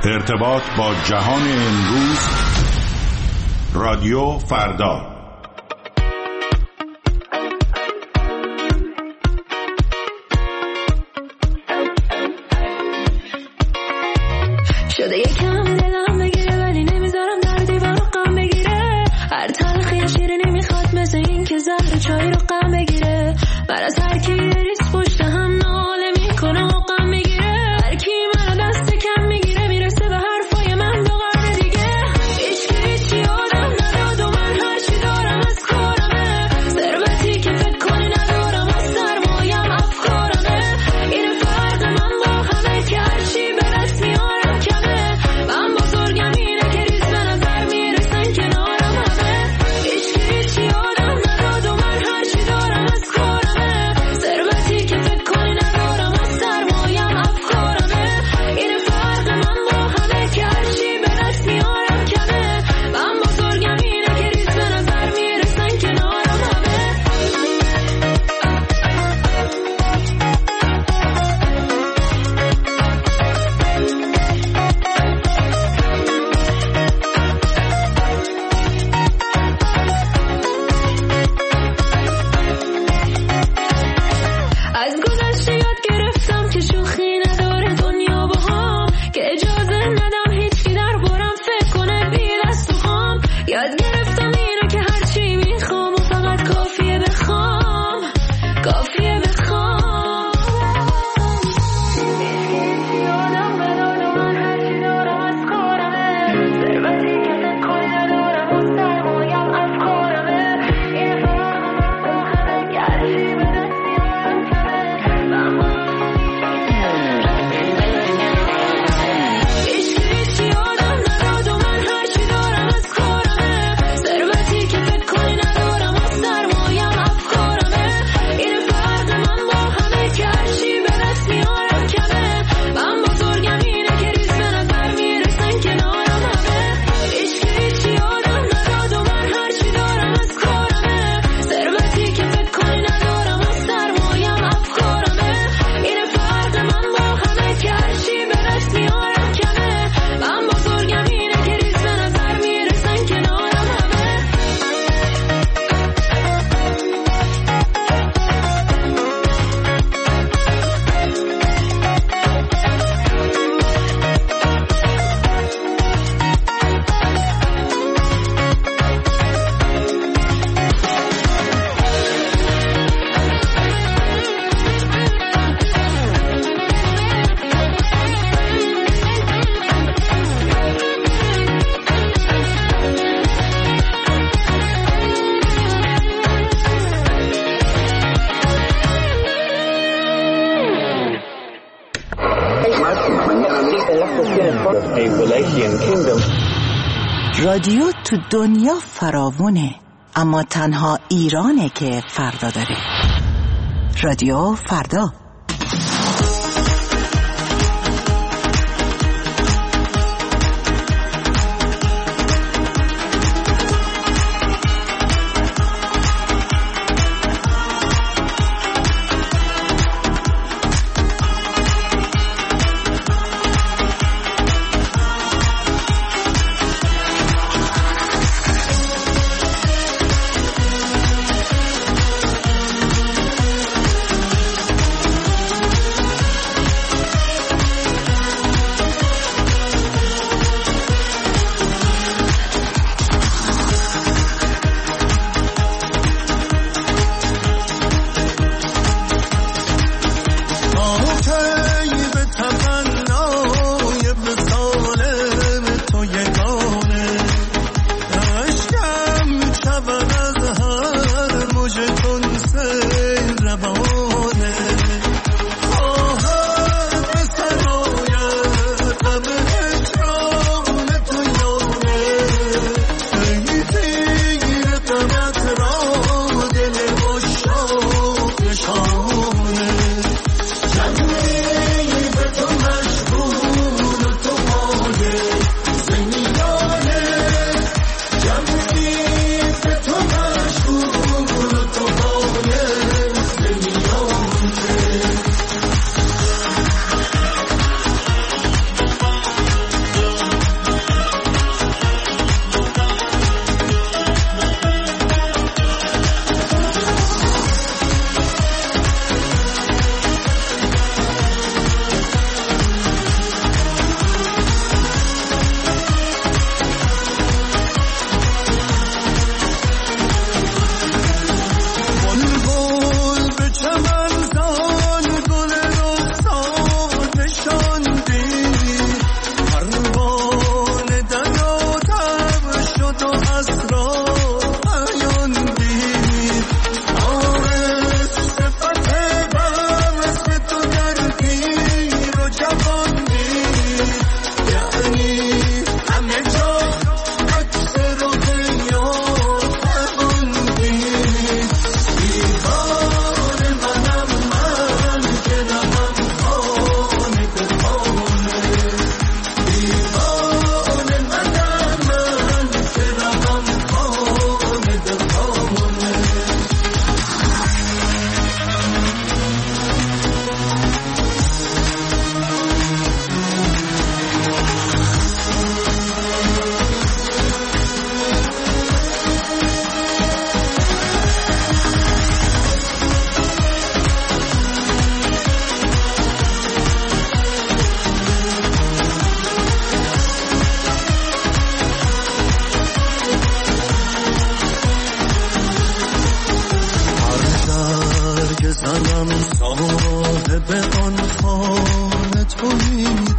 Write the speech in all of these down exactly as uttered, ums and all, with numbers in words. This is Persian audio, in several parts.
ارتباط با جهان امروز. رادیو فردا. شده یکم دلم بگیره ولی نمیذارم در دیوار غم بگیره. هر تلخی شیرینی نمیخواد مثل این که زهر چای رو غم بگیره. من از هر کی ریس پشت هم ناله میکنه و غم میگیره. هر کی منو دست کم میگیره میرسه به حرفای من دو قرن دیگه. هیچ کی هیچی آدم نداد و من هر چی دارم از کارمه. ثروتی که فکر کنی ندارم و سرمایم افکارمه. این فرق من با همه که هر چی به دست میارم کمه. من بزرگم اینه که ریز به نظر میرسن کنارم همه. هیچ کی هیچی آدم نداد و من هر چی دارم از کارمه. ثروتی که فکر کنی ندارم و سرمایم افکارمه. این فرق من با همه که هر چی به دست میارم کمه. من بزرگم اینه که ریز به نظر میرسن کنارم همه. از گذشته یاد گرفتم که شوخی نداره دنیا با هم. که اجازه ندم هیچی در بارم فکر کنه بی دست و خام. یاد گرفتم اینو که هرچی میخوام و فقط کافیه بخوام. کافیه بخوام. هیچی آدم نداد و من هرچی دارم از کارمه. ثروتی که فکر کنی ندارم و سرمایم افکارمه. این فرق من با همه که هرچی به دست میارم کمه. من هیچ کی هیچی آدم نداد و من هرچی دارم از کارمه. ثروتی که فکر کنی ندارم و سرمایم افکارمه. این فرق من با همه که هرچی به دست میارم کمه. من بزرگم اینه که ریز به نظر میرسن کنارم همه. هیچ کی هیچی آدم نداد و من هرچی دارم از کارمه. ثروتی که فکر کنی ندارم و سرمایم افکارمه. این فرق من با همه که هرچی به دست میارم کمه. من بزرگم اینه که ریز به نظر میرسن کنارم همه. رادیو تو دنیا فراوونه، اما تنها ایرانه که فردا داره. رادیو فردا.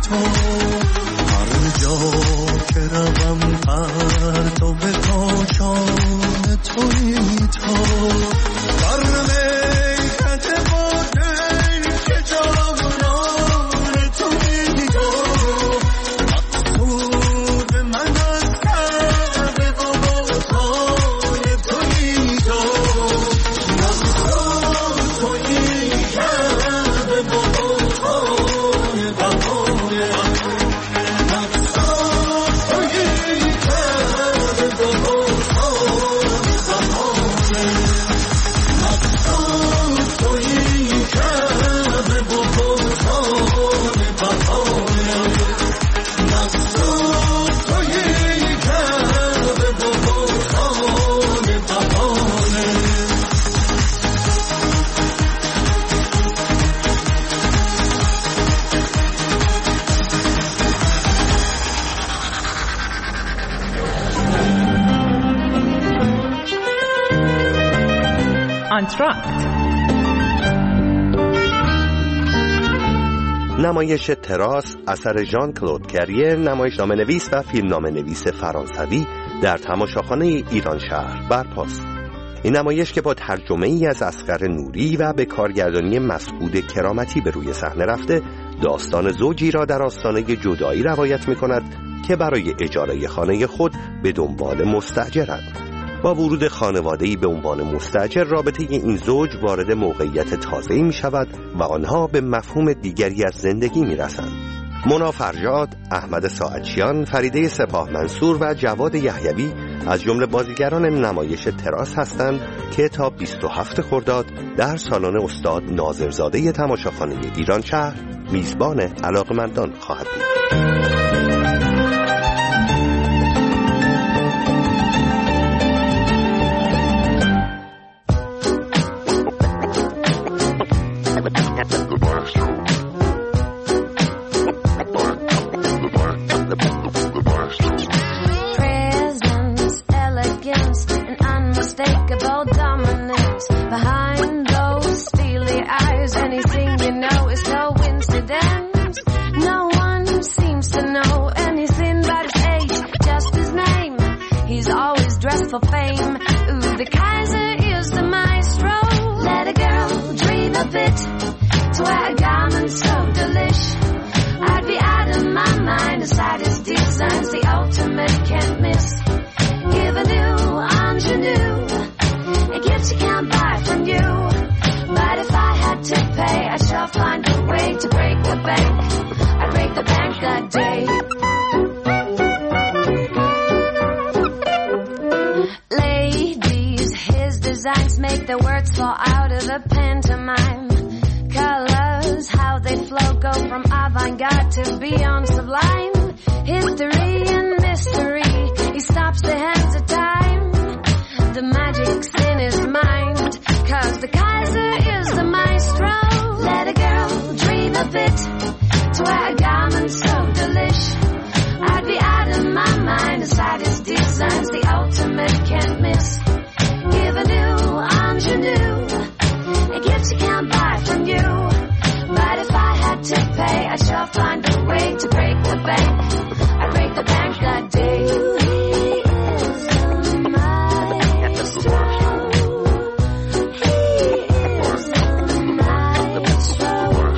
تو، هر جا که روم پرتاب کاشان توی تو، در میکت باده که جانان توی تو، مقصود من از کرده و بازهای توی تو، مقصود توی کرده و بازهای بهاره، مقصود توی کرده و بازهای بهاره، مقصود توی کرده و بازهای بهاره، مقصود توی کرده و بازهای بهاره. آنتراکت نمایش تراس اثر ژان کلود کریر، نمایشنامه نویس و فیلمنامه نویس فرانسوی، در تماشاخانه ایران شهر برپاست. این نمایش که با ترجمه ای از اصغر نوری و به کارگردانی مسعود کرامتی به روی صحنه رفته، داستان زوجی را در آستانه جدایی روایت می کند که برای اجاره خانه خود به دنبال مستأجرند. با ورود خانواده‌ای به عنوان مستأجر، رابطه این زوج وارد موقعیت تازه‌ای می شود و آنها به مفهوم دیگری از زندگی می رسند. مونا فرجاد، احمد ساعدچیان، فریده سپاه منصور و جواد یحیوی از جمله بازیگران نمایش تراس هستند که تا بیست و هفتم خرداد در سالن استاد ناظرزاده تماشاخانه ایران شهر میزبان علاقمندان خواهد بود. For fame, ooh, the Kaiser is the maestro. Let a girl dream a bit to wear a garment so delish. I'd be out of my mind aside his designs, the ultimate can't miss. Give a new ingenue, a gift you can't buy from you. But if I had to pay, I shall find a way to break the bank. I'd break the bank that day. Designs make the words fall out of the pantomime. Colors, how they flow, go from avant-garde to beyond sublime. History and mystery, he stops the hands of time. The magic's in his mind, cause the Kaiser is the maestro. Let a girl dream a bit to wear a garment so delish. I'd be out of my mind aside his designs, the ultimate can't miss. Give a new ingenue, a gift you can't buy from you. But if I had to pay, I shall find a way to break the bank. I break the bank that day. He is the maestro. He is the maestro.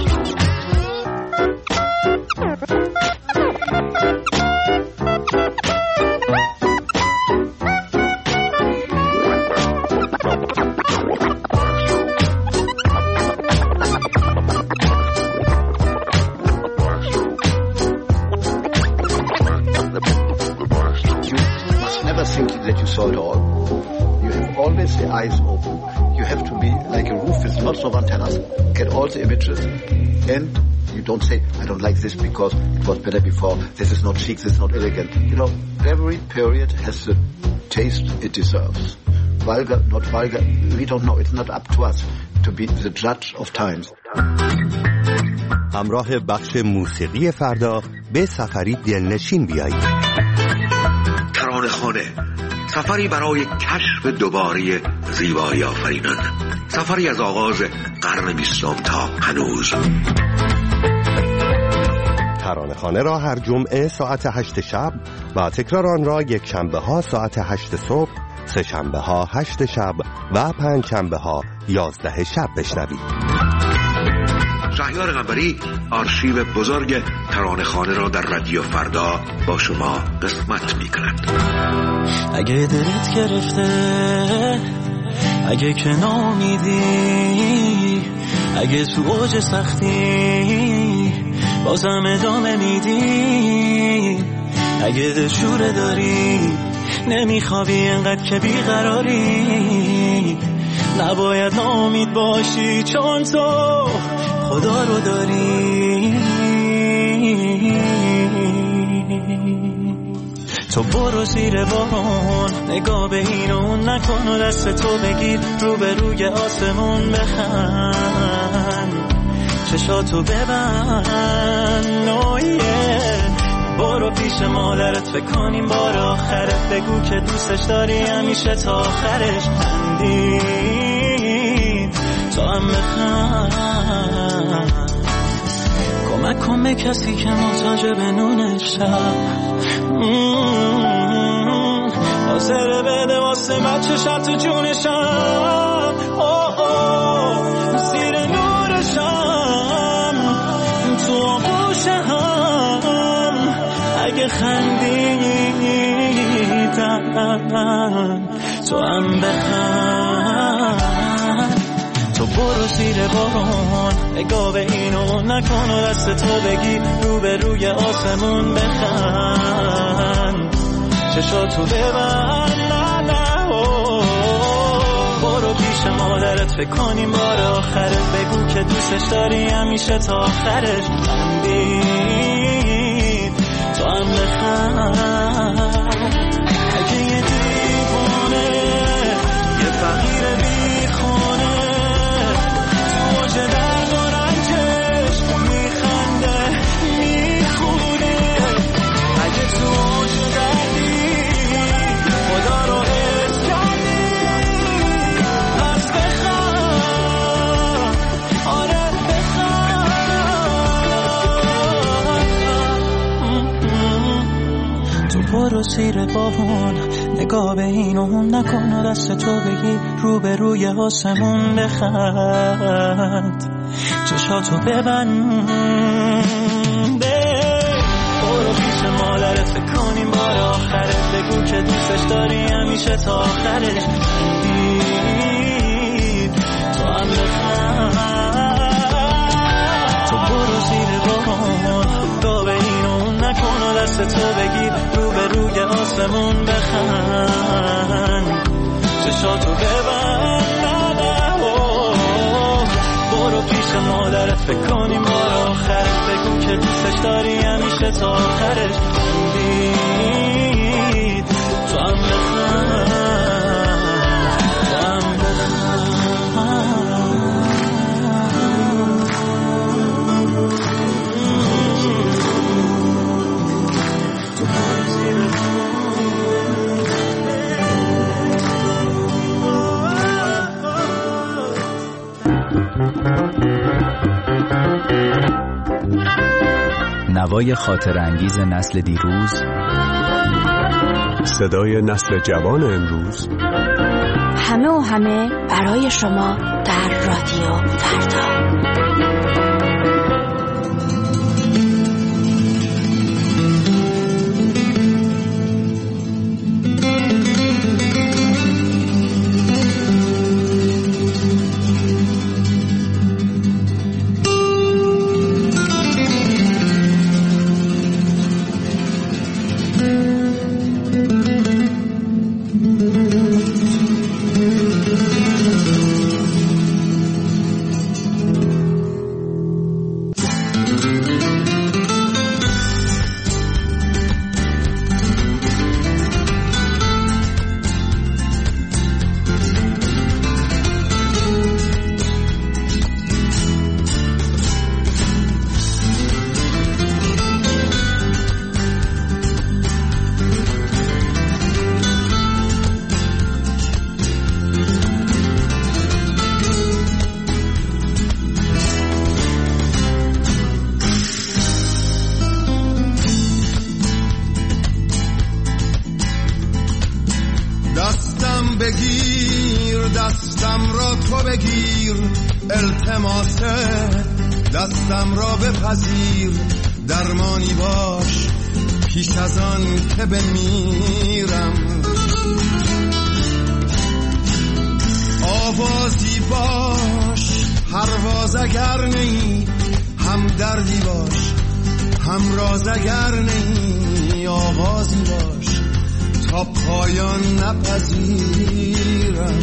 That you saw it all. You have always the eyes open. You have to be like a roof with lots of antennas. Get all the images. And you don't say, I don't like this because it was better before. This is not chic, this is not elegant. You know, every period has the taste it deserves. Vulgar, not vulgar, we don't know. It's not up to us to be the judge of times. همراه بخش موسیقی فردا به سفری دلنشین بیایید. ترانه‌خانه، سفری برای کشف دوباره زیبایی آفرینان، سفری از آغاز قرن بیستم تا هنوز. ترانه ترانه خانه را هر جمعه ساعت هشت شب و تکرار آن را یک شنبه ها ساعت هشت صبح، سه شنبه ها هشت شب و پنج شنبه ها یازده شب بشنوید. شهریار قنبری آرشیو بزرگ ترانه خانه را در رادیو فردا با شما قسمت می کند. اگه دلت گرفته، اگه که نامیدی، اگه تو اوج سختی بازم ادامه میدی، اگه دلشوره داری نمیخوابی انقدر که بیقراری، نباید ناامید باشی چون تو خدا رو داری. تو برو زیر بارون، نگاه به این و اون نکن و دست تو بگیر رو به روی آسمون بخند، چشاتو ببند نویه. برو پیش مادرت فکر کنیم بار آخرت، بگو که دوستش داری همیشه تا آخرش، خندید تو هم بخند. کمک کن به کسی که محتاج به نون شب، حاضر بده واسه بچه شب تو جونشم، زیر نورشم تو آغوشم، اگه خندیدم تو هم بخند. تو برو زیر بارون، نگاه به اینو نکن و دست تو بگی رو به روی آسمون بخند، چشاتو ببند نه نه. برو پیش مادرت فکر کنیم بار آخرت، بگو که دوستش داری همیشه تا آخرش، خندید تو هم بخند. اگه یه دیوانه یه فقیر بیخونه تو وجه درد و رنجش میخنده میخونه، اگه تو وجه دردی خدا رو حس کردی پس بخند، آره بخند. تو برو زیر بارون، نگاه به این و اون نکن و دست تو بگی رو به روی آسمون بخند، چشاتو ببنده. برو پیش مادرت فکر کنیم بار آخرت، بگو که دوستش داری همیشه تا آخرش، دید تو هم بخند. تو برو زیر بارون، نگاه به این و اون نکن و دست تو بگی رو به روی آسمون بخند، چشاتو ببند. برو پیش مادرت فکر کنیم بار آخرت، بگو که دوستش داری همیشه تا آخرش، دید تو هم بخند تو هم بخند. تو برو زیر نوای خاطر انگیز نسل دیروز، صدای نسل جوان امروز، همه و همه برای شما در رادیو فردا. دستم را تو بگیر، التماس دستم را بپذیر، درمانی باش پیش از آن که بمیرم. آوازی باش پرواز اگر نی، هم دردی باش هم راز اگر نی، آغازی باش تا پایان نپذیرم.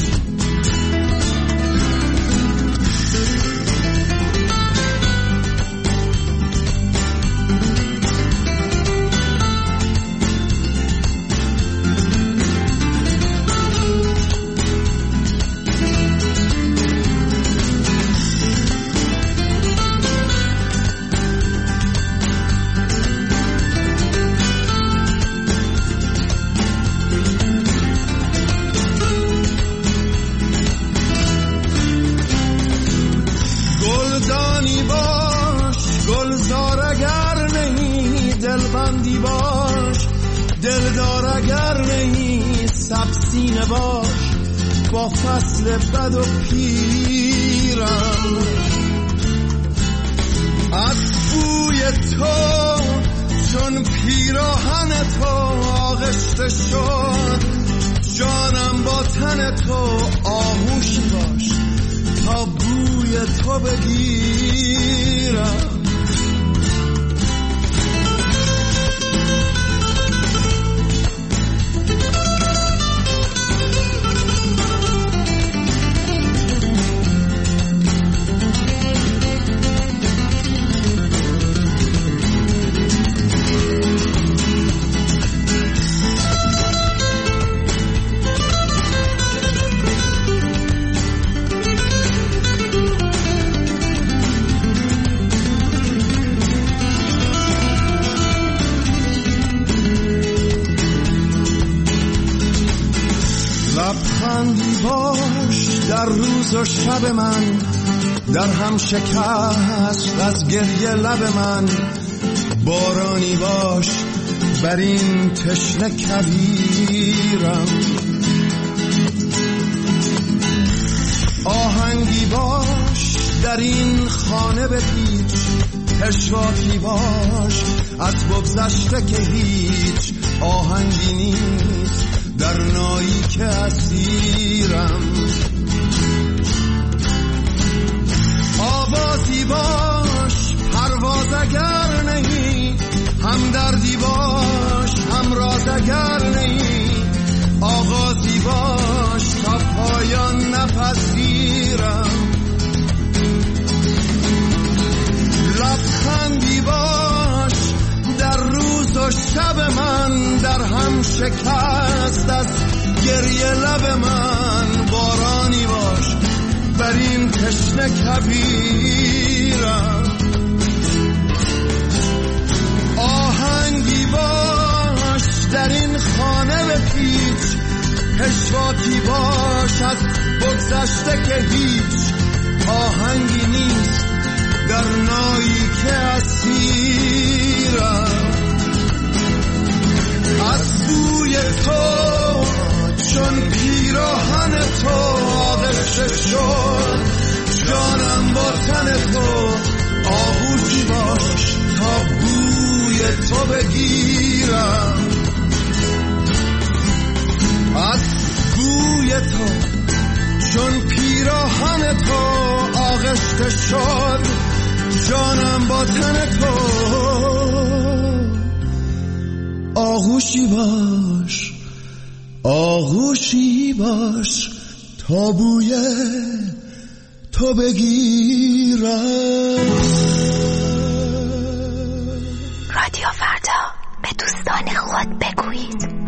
دلبندی باش دلدار اگر نی، سبسینه باش با فصل بد و پیرم. از بوی تو چون پیراهن تو آغشته شد، جانم با تن تو آغوشی باش تا بوی تو بگیرم. لبخندی باش در روز و شب من، در هم شکست از گریه لب من. بارانی باش بر این تشنه کویرم. آهنگی باش در این خانه بپیچ، پشواکی باش از بگذشته که هیچ آهنگی نیست در نایی که اسیرم. آوازی باش پرواز اگر نهی، هم دردی باش هم راز اگر نهی، آغازی باش تا پایان نپذیرم. لبخندی باش در روز و شب من، در هم شکست از گریه لب من. بارانی باش بر این تشنه کویرم. آهنگی باش در این خانه بپیچ، پشواکی باش از بگذشته که هیچ آهنگی نیست در نایی که اسیرم. از بوی تو چون پیراهن تو آغشته شد، جانم با تن تو آغوشی باش تا بوی تو بگیرم. از بوی تو چون پیراهن تو آغشته شد، جانم با تن تو آغوشی باش آغوشی باش تا بوی تو بگیرم. رادیو فردا، به دوستان خود بگویید.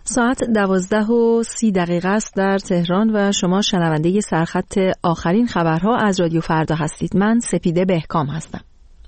ساعت دوازده و سی دقیقه است در تهران و شما شنونده سرخط آخرین خبرها از رادیو فردا هستید. من سپیده بهکام هستم.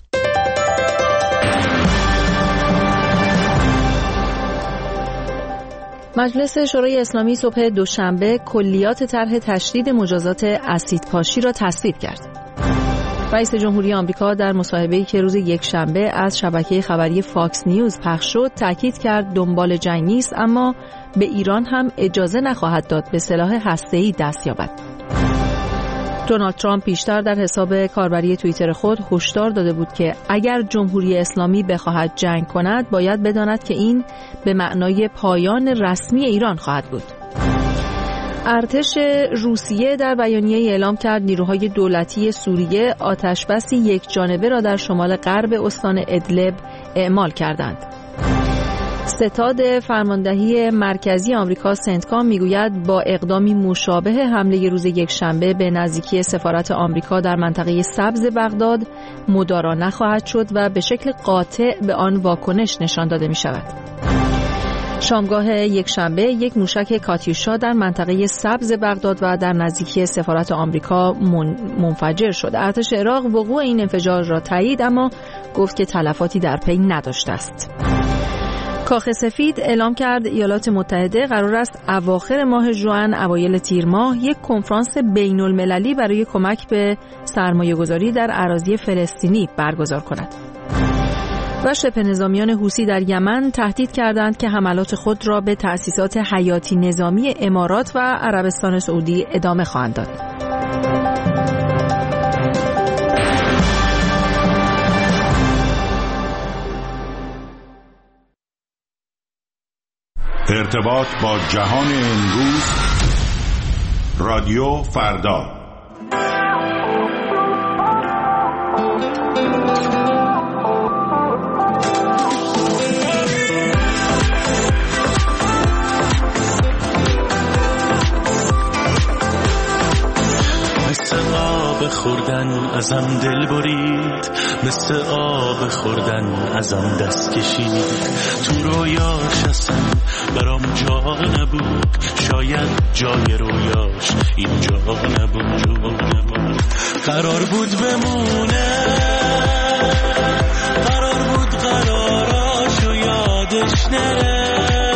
مجلس شورای اسلامی صبح دوشنبه کلیات طرح تشدید مجازات اسیدپاشی را تصویب کرد. رئیس جمهوری آمریکا در مصاحبه‌ای که روز یکشنبه از شبکه خبری فاکس نیوز پخش شد تاکید کرد دنبال جنگ نیست، اما به ایران هم اجازه نخواهد داد به سلاح هسته‌ای دست یابد. دونالد ترامپ پیشتر در حساب کاربری توییتر خود هشدار داده بود که اگر جمهوری اسلامی بخواهد جنگ کند باید بداند که این به معنای پایان رسمی ایران خواهد بود. ارتش روسیه در بیانیه‌ای اعلام کرد نیروهای دولتی سوریه آتشبسی یک جانبه را در شمال غرب استان ادلب اعمال کردند. ستاد فرماندهی مرکزی آمریکا سنتکام میگوید با اقدامی مشابه حمله روز یکشنبه به نزدیکی سفارت آمریکا در منطقه سبز بغداد مدارا نخواهد شد و به شکل قاطع به آن واکنش نشان داده می شود. شامگاه یکشنبه یک موشک کاتیوشا در منطقه سبز بغداد و در نزدیکی سفارت آمریکا منفجر شد. ارتش عراق وقوع این انفجار را تایید اما گفت که تلفاتی در پی نداشته است. کاخ سفید اعلام کرد ایالات متحده قرار است اواخر ماه ژوئن اوایل تیر ماه یک کنفرانس بین المللی برای کمک به سرمایه‌گذاری در اراضی فلسطینی برگزار کند. و شبه نظامیان حوثی در یمن تهدید کردند که حملات خود را به تأسیسات حیاتی نظامی امارات و عربستان سعودی ادامه خواهند داد. ارتباط با جهان امروز رادیو فردا. خوردن ازم دل برید، مثل آب خوردن ازم دست کشید. تو رویاش اصلا برام جا نبود، شاید جای رویاش اینجا نبود. قرار بود بمونه، قرار بود قراراشو یادش نره.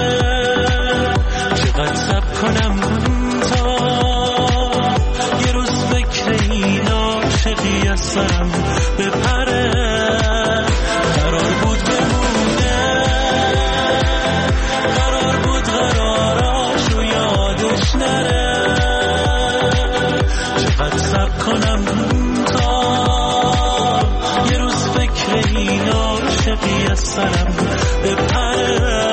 چقدر صبر کنم تا یه روز فکر این عاشقی از سرم بپره. قرار بود بمونه، قرار بود قراراشو یادش نره. چقدر صبر کنم تا یه روز فکر این عاشقی از سرم بپره.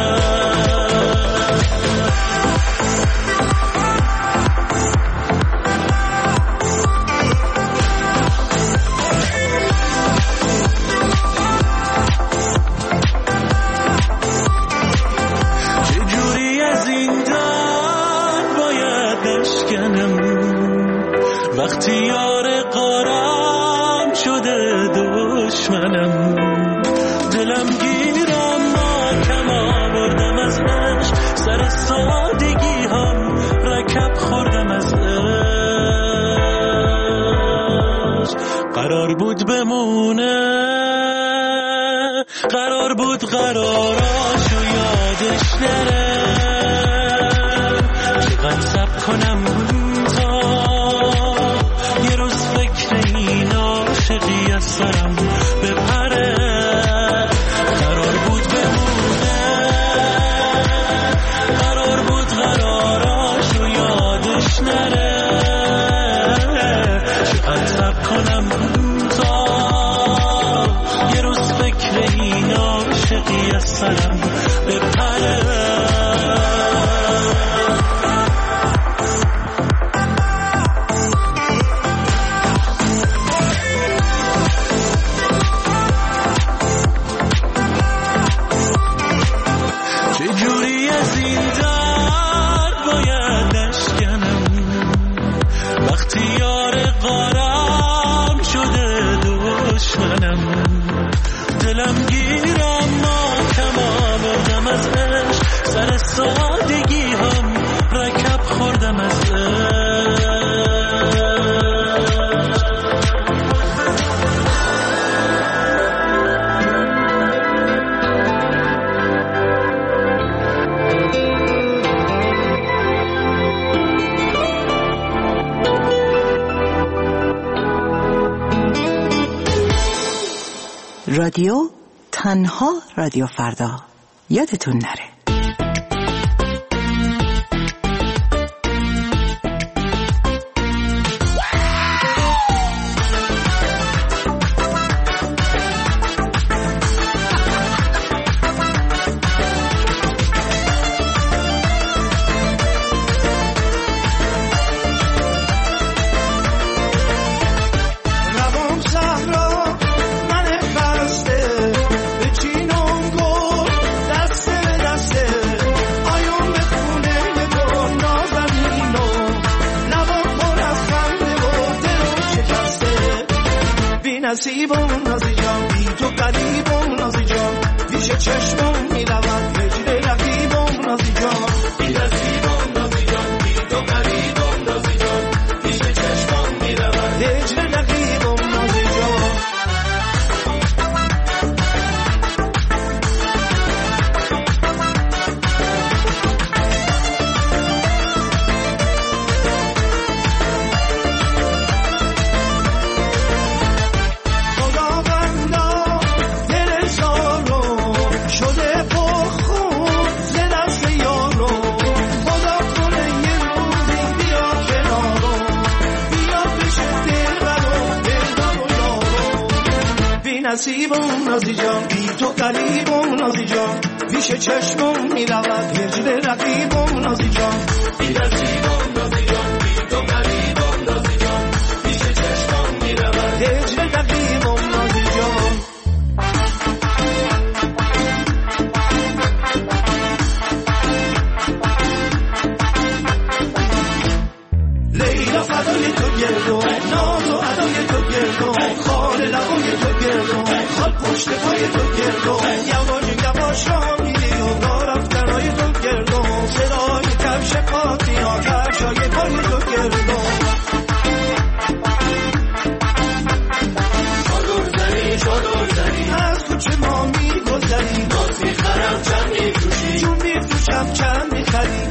وقتی یار قارم شده دشمنم، دلم گیرم ماتم آوردم از عشق، سر سادگی هم رکب خوردم از عشق. قرار بود بمونه، قرار بود قراراشو یادش نره. چقدر صبر کنم عاشقی از سرم بپره. قرار بود بمونه، قرار بود قراراشو یادش نره. چقدر صبر کنم تا یه روز فکر این عاشقی از سرم بپره. رادیو تنها رادیو فردا. یادتون نره. نصیبم نازی جان بی تو قریبم نازی جان پیش چشمم میرود هجر رقیبم نازی جان بی نصیبم نازی جان بی تو قریبم نازی جان پیش چشمم میرود هجر رقیبم نازی جان نصیبم نازی جان بی تو قریبم نازی جان پیش چشمم میرود هجر رقیبم نازی جان بی نصیبم نازی جان بی تو قریبم نازی جان پیش چشمم میرود هجر رقیبم نازی جان لیلا فدای تو گردم ناز و ادای تو گردم خال لبای تو گردم خال پشت پای تو گردم یواش یواش را میری و رفتنای تو گردم صدای کفش پاتی ها کفشای پای تو گردم چادر زنی چادر زنی از کوچه ما میگذری باز میخرم چند میفروشی جون میفروشم چند میخری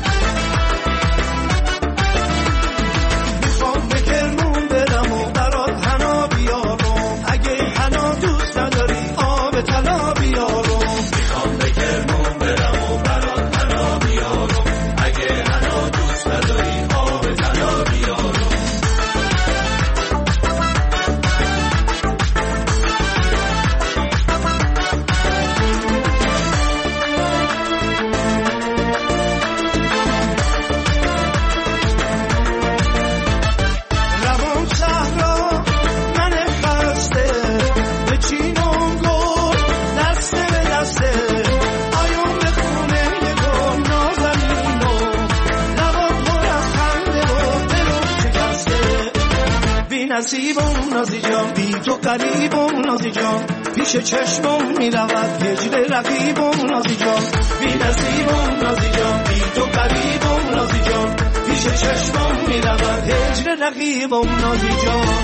نصیبم نازی جان بی تو قریبم نازی جان پیش چشمم میرود هجر رقیبم نازی جان بی نصیبم نازی جان بی تو قریبم نازی جان پیش چشمم میرود هجر رقیبم نازی جان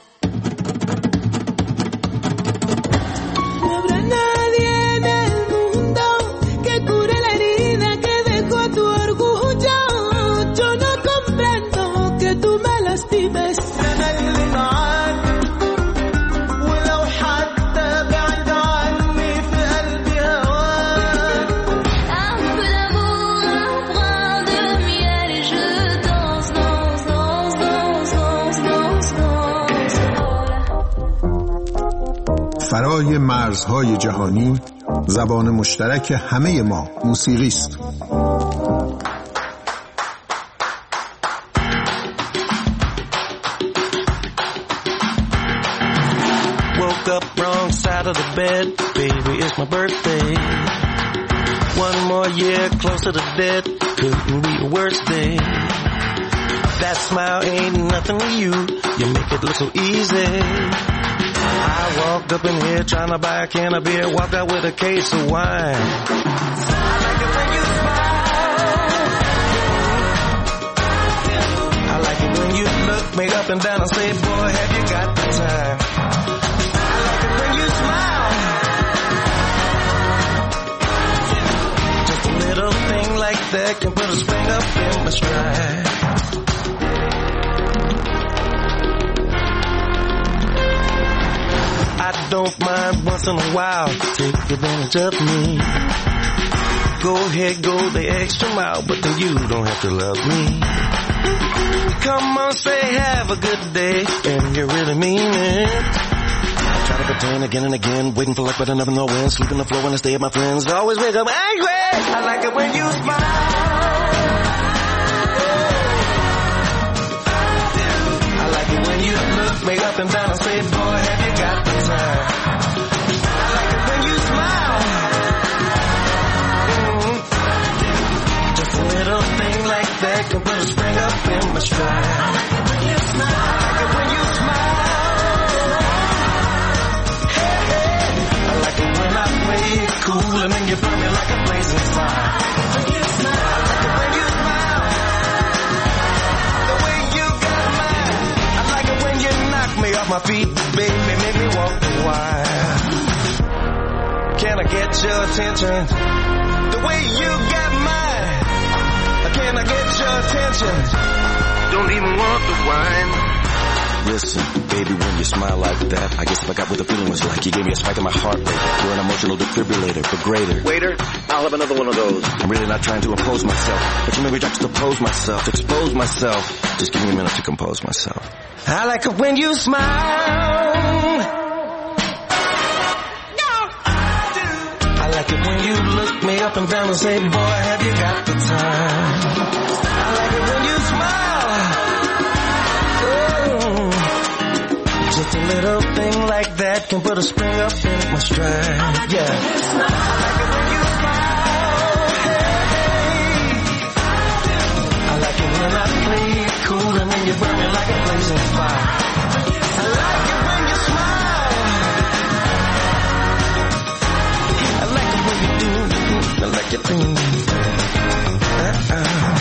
فرای مرزهای جهانی زبان مشترک همه ما موسیقی است. Woke up wrong side of the bed, baby, it's my birthday. One more year closer to death, couldn't be a worse day. That smile ain't nothing to you, you make it look so easy. I walked up in here trying to buy a can of beer, walked out with a case of wine. I like it when you smile. I like it when you look me up and down and say, boy, have you got the time? I like it when you smile. Just a little thing like that can put a spring up in my stride. I don't mind once in a while, take advantage of me. Go ahead, go the extra mile, but then you don't have to love me. Come on, say have a good day, and you really mean it. Try to pretend again and again, waiting for luck but I never know when. Sleep on the floor when I stay at my friends, always wake up angry. I like it when you smile. I like it when you look me up and down and say, boy, have you got the time. I like it when you smile. Mm-hmm. Just a little thing like that can put a spring up in my stride. I like it when you smile. I like it when you smile. Cool, and then you burn me like a blazing fire. When you smile, I like it when you smile. The way you got mine. I like it when you knock me off my feet, baby, make me walk the wire. Can I get your attention? The way you got mine. Can I get your attention? Don't even want the wine. Listen, baby, when you smile like that, I guess if I got what the feeling was like, you gave me a spike in my heart rate. You're an emotional defibrillator, but greater. Waiter, I'll have another one of those. I'm really not trying to oppose myself, but you made me juxtapose myself, expose myself. Just give me a minute to compose myself. I like it when you smile. No, I do. I like it when you look me up and down and say, boy, have you got the time. I like it when you smile. Just a little thing like that can put a spring up in my stride. Yeah. I like it when you smile. Hey. I like it when I play it cool and then you burn me like a blazing fire. I like it when you smile. I like it when you do. I like it when you do. Uh-uh.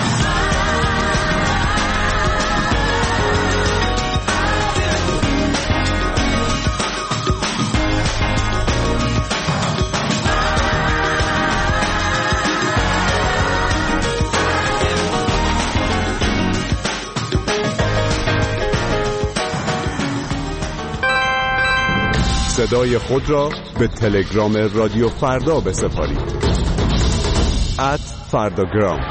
صدای خود را به تلگرام رادیو فردا بسپارید. ات فرداگرام.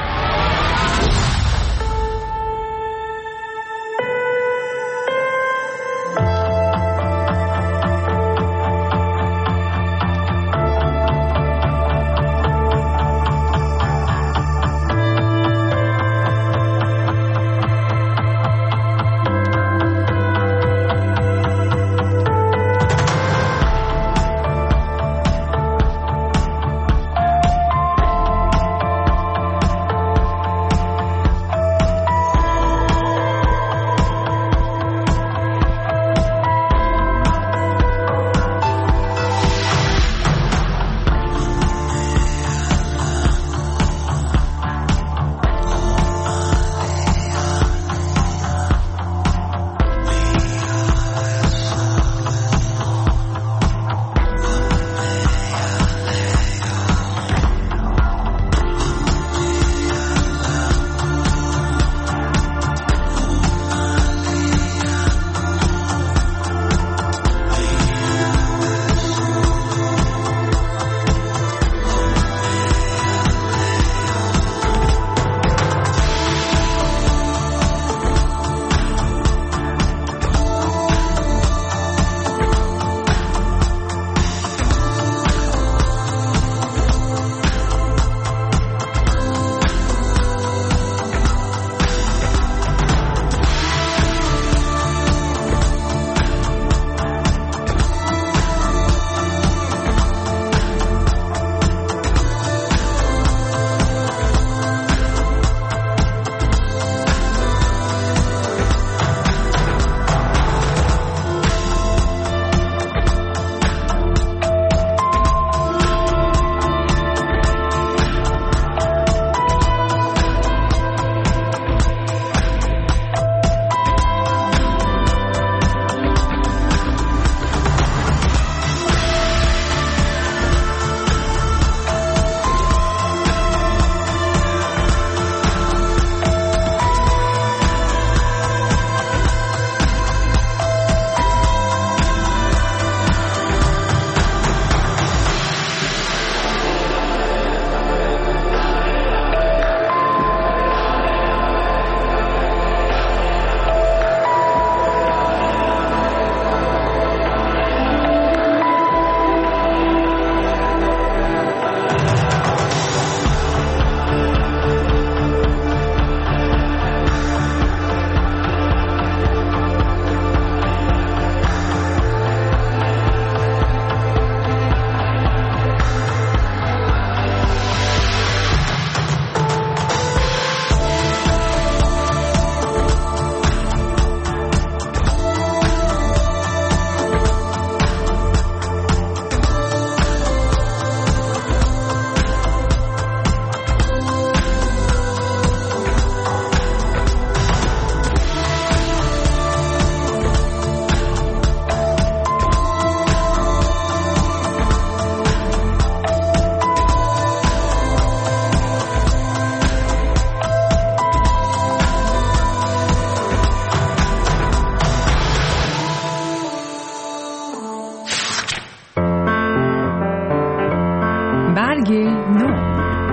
نو.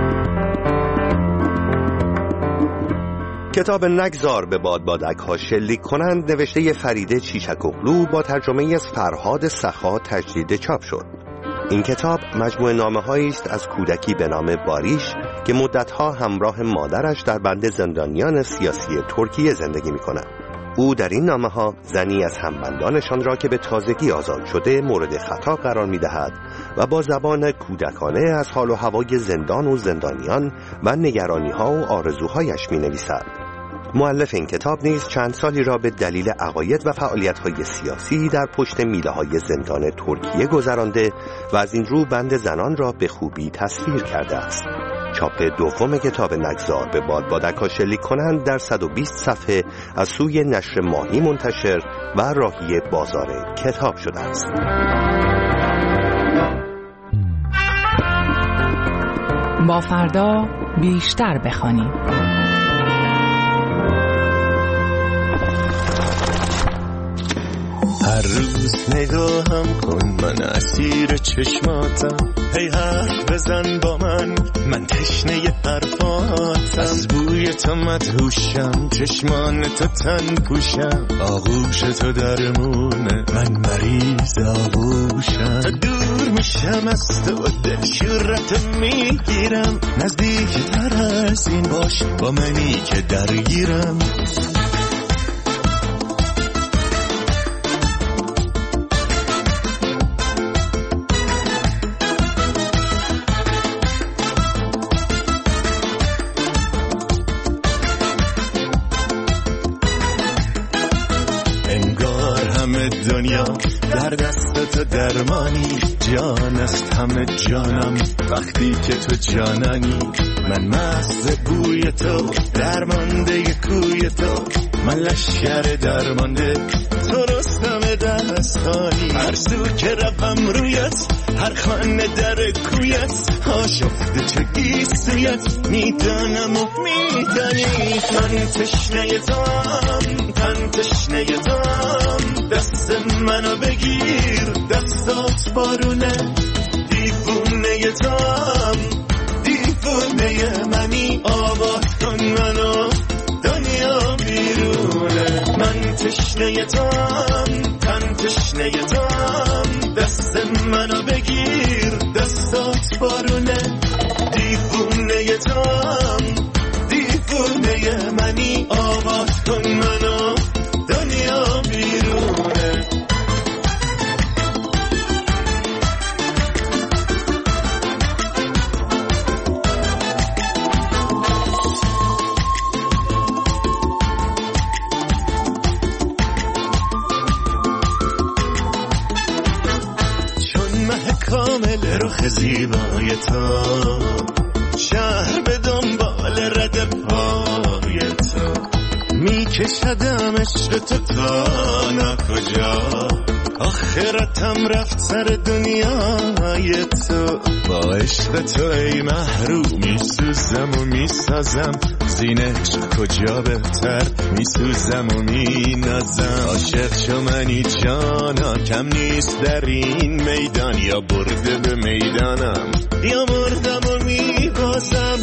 کتاب نگذار به باد بادک ها شلیک کنند نوشته فریده چیشکوغلو با ترجمه از فرهاد سخا تجدید چاپ شد. این کتاب مجموعه نامه‌هایی است از کودکی به نام باریش که مدتها همراه مادرش در بند زندانیان سیاسی ترکیه زندگی می‌کند. او در این نامه‌ها زنی از همبندانشان را که به تازگی آزاد شده مورد خطاب قرار می‌دهد و با زبان کودکانه از حال و هوای زندان و زندانیان و نگرانی‌ها و آرزوهایش می‌نویسد. مؤلف این کتاب نیز چند سالی را به دلیل عقاید و فعالیت‌های سیاسی در پشت میله‌های زندان ترکیه گذرانده و از این رو بند زنان را به خوبی تصویر کرده است. چاپ دوم کتاب نگذار به باد بادک‌ها شلیک کنند در صد و بیست صفحه از سوی نشر ماهی منتشر و راهی بازار کتاب شده است. با فردا بیشتر بخوانیم. هر روز نگاهم کن، من اسیر چشماتم. هی حرف بزن با من، من تشنه حرفاتم. از بوی تو مدهوشم، چشمان تو تن پوشم. آغوش تو درمونه، من مریض آغوشم. تا دور میشم از تو، دل شورت میگیرم. نزدیک تر از این باش با منی که درگیرم. دنیا در دست تو درمانی، جان است همه جانم وقتی که تو جانانی. من مست بوی تو، درمانده کوی تو. من لشکر درمانده، تو رستم دستانی. هر سو که روم رویت، هر خانه در کویت. آشفته چه گیسویت، میدانم و میدانی. من تشنه تام، تن تشنه تام. دست منو بگیر، دستات بارونه. دیوونه تام، دیوونه منی. آواز کن منو، دنیا بیرونه. من تشنه تام، تن تشنه تام. دست منو بگیر، دستات بارونه. دیوونه تام، دیوونه منی. آواز کن منو، دنیا بیرونه. چون مه کامل رخ زیبای تو، شهر به دنبال رد پای تو. میکشدم عشق تو تا نکجا، آخرتم رفت سر دنیای تو. با عشق تو ای محروم میسوزم و میسازم. زین عشق کجا بهتر میسوزم و مینازم. عاشق شو منی جانا، کم نیست در این میدان. یا برده به میدانم، یا مردم و میبازم.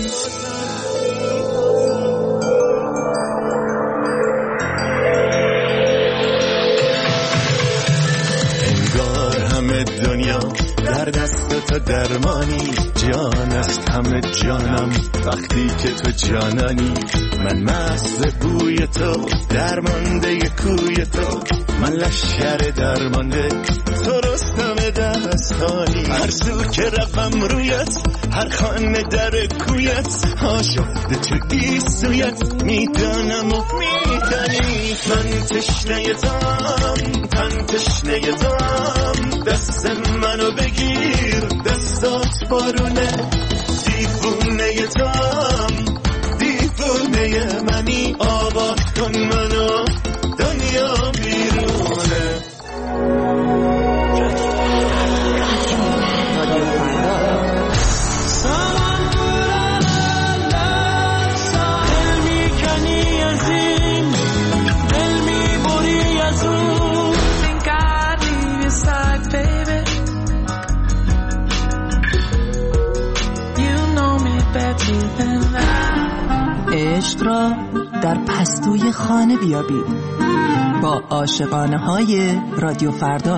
دنیا در دست تو درمانی، جان است همه جانم وقتی که تو جانانی. من مست بوی تو، درمانده کوی تو. من لشکر درمانده، تو رستم دستانی. هر سو که روم رویت، هر خانه در کویت. آشفته چه گیسویت، میدانم و میدانی. من تشنه تام، تن تشنه تام. دست منو بگیر، دستات بارونه. دیوونه تام، دیوونه منی. آواز کن منو، دنیا بیرونه. ساحل میکنی از این، دل میبری از اون. Think I'd leave your side, baby. You عشق را در پستوی خانه بیابید با عاشقانه های رادیو فردا.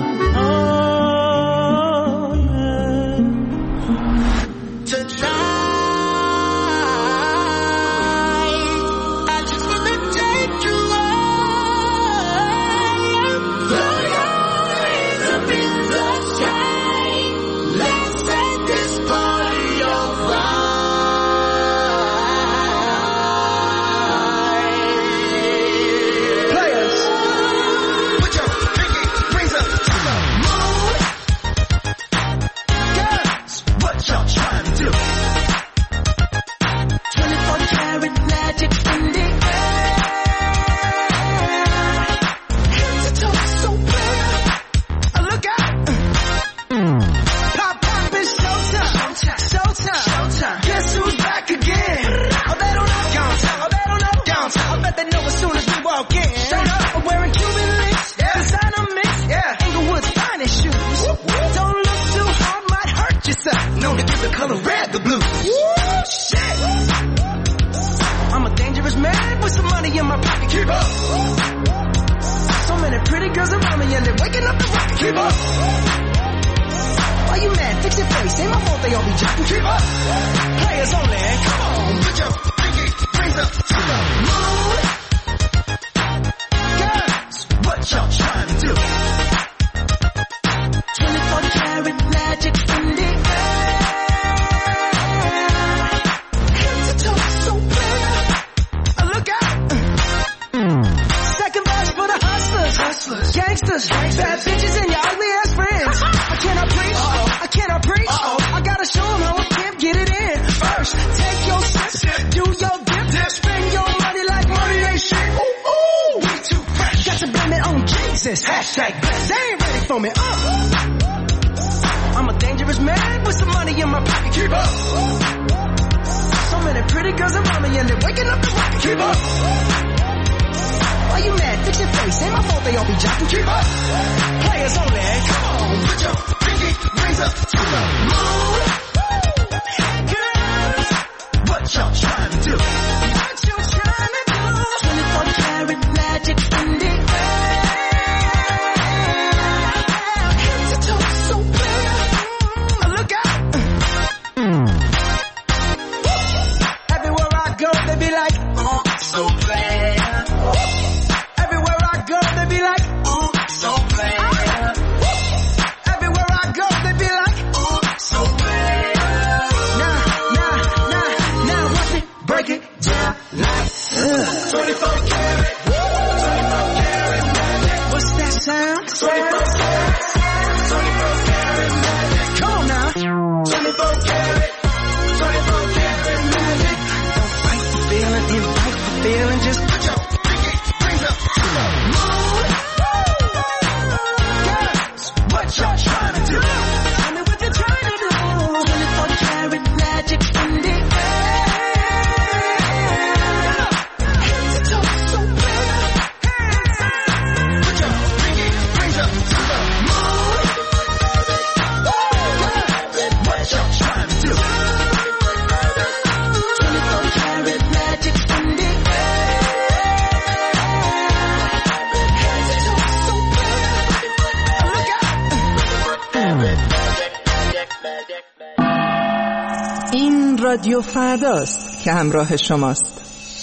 رادیو فرداست که همراه شماست.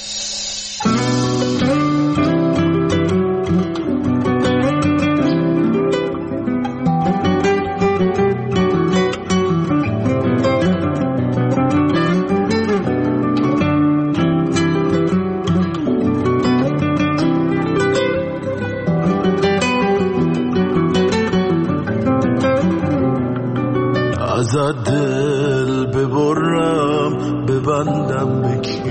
ازت دل ببرم ببندم بکی،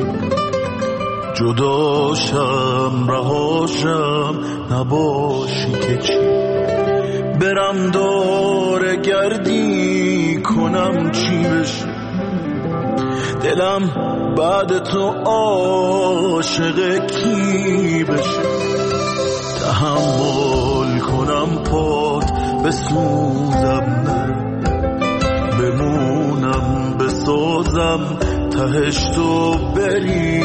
جداشم رهاشم نباشی که چی، برم دور گردی کنم چی بشی، دلم بعد تو عاشق کی بشه، تحمل کنم پات بسوزم نه بمونم بسازم تهش تو بری،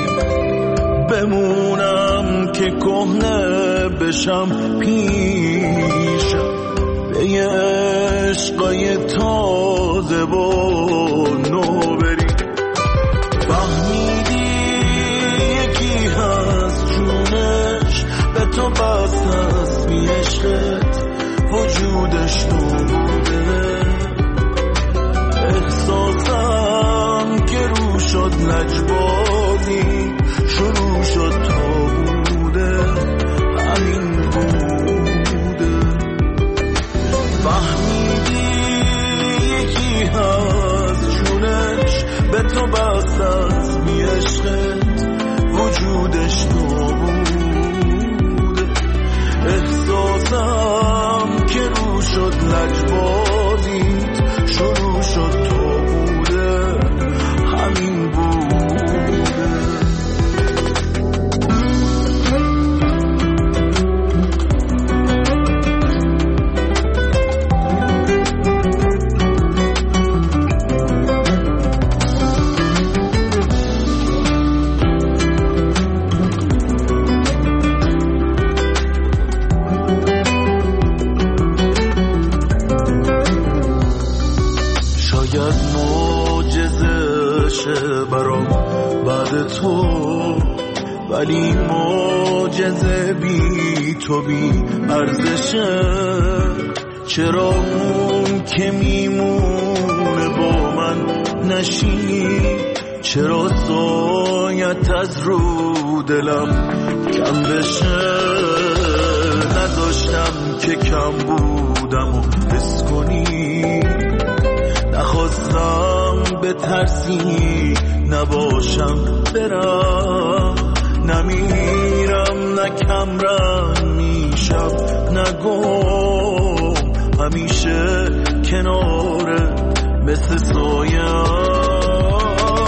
بمونم که کهنه بشم پیشم، به یه عشقای تازه و نو بری. فهمیدی یکی هست جونش به تو بست هست، بی عشقت وجودش نبوده. احساسم که رو شد لجبازی، شروع شد تا بوده همین بوده. فهمیدی یکی هست جونش به تو بست از بی عشقت وجودش نبوده. احساسم که رو شد لجبازیت، شروع شد تا بوده همین بوده. برام بعد تو، ولی معجزه بی تو بی ارزشه. چرا اون که میمونه با من نشینی، چرا سایت از رو دلم کم بشه. نذاشتم که کم بودم و حس کنی، نخواستم به ترسی نباشم برم، نمیرم نه کمرنگ میشم نگم، همیشه کنارت مثل سایم.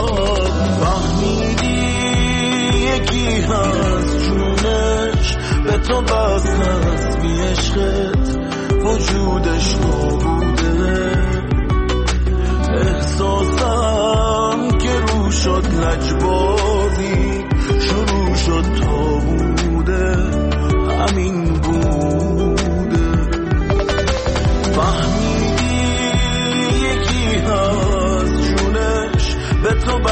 فهمیدی یکی هست جونش به تو بست هست، بی عشقت وجودش نبوده. احساسم که رو شد لجبازی، شروع شد تا بوده همین بوده. فهمیدی یکی هست جونش به تو